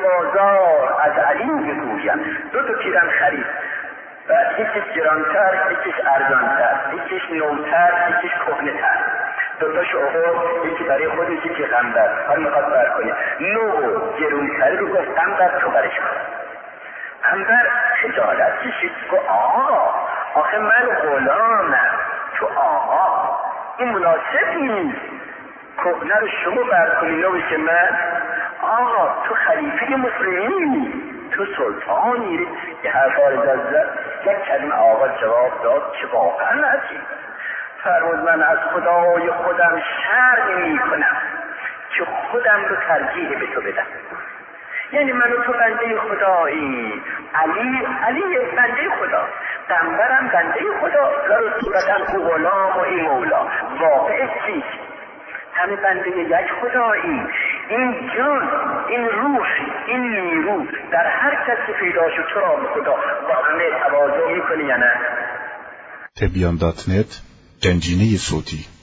بازار از علی بگویم. 2 پیرن خرید، بعد یکیش گرانتر، یکیش ارزانتر، یکیش نوتر، یکیش کهنه‌تر. 2 تاش آورد، یکی برای خودش، یکی قنبر. حال میخواد بر کنه. نو گرونتر رو گفت قنبر تو برش کن. قنبر خجالت کشید، گفت آقا آخه من غلامم، تو آقا، این مناسب نیست. کهنه رو شما بر کنی، نو که من. آقا تو خلیفه مسلمینی، تو سلطانی. یه حرفا رو زد. یک کلمه آقا جواب داد که واقعا عجیب. فرمود من از خدای خودم شرم می کنم که خودم رو ترجیح به تو بدم. یعنی من و تو بنده خدایی، علی بنده خدا، قنبرم بنده خدا، لارو صورتم او غلام و این مولا. واقع چیست؟ همه بنده یک خدایی. این جان، این روح، این نیرو در هر کس که پیدا شد تو را به خدا با همه تواضع میکنی یا نه؟ تبیان.net گنجینه صوتی